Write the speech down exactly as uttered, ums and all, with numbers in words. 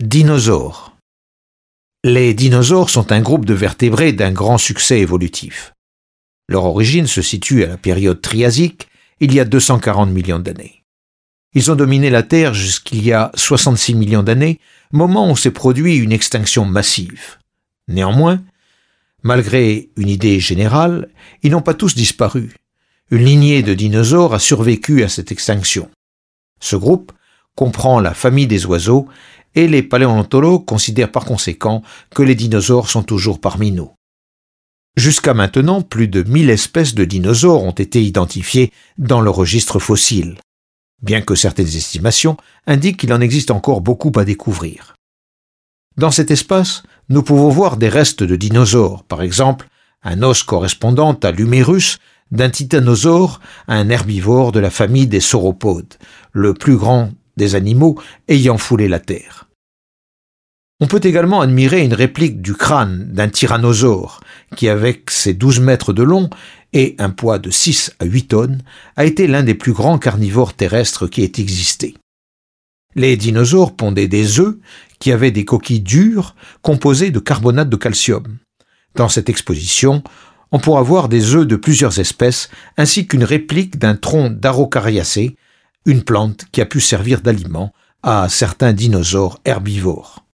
Dinosaures. Les dinosaures sont un groupe de vertébrés d'un grand succès évolutif. Leur origine se situe à la période Triasique, il y a deux cent quarante millions d'années. Ils ont dominé la Terre jusqu'il y a soixante-six millions d'années, moment où s'est produit une extinction massive. Néanmoins, malgré une idée générale, ils n'ont pas tous disparu. Une lignée de dinosaures a survécu à cette extinction. Ce groupe comprend la famille des oiseaux et les paléontologues considèrent par conséquent que les dinosaures sont toujours parmi nous. Jusqu'à maintenant, plus de mille espèces de dinosaures ont été identifiées dans le registre fossile, bien que certaines estimations indiquent qu'il en existe encore beaucoup à découvrir. Dans cet espace, nous pouvons voir des restes de dinosaures, par exemple un os correspondant à l'humérus d'un titanosaure, un herbivore de la famille des sauropodes, le plus grand des animaux ayant foulé la Terre. On peut également admirer une réplique du crâne d'un tyrannosaure qui, avec ses douze mètres de long et un poids de six à huit tonnes, a été l'un des plus grands carnivores terrestres qui ait existé. Les dinosaures pondaient des œufs qui avaient des coquilles dures composées de carbonate de calcium. Dans cette exposition, on pourra voir des œufs de plusieurs espèces ainsi qu'une réplique d'un tronc d'Araucariacées, une plante qui a pu servir d'aliment à certains dinosaures herbivores.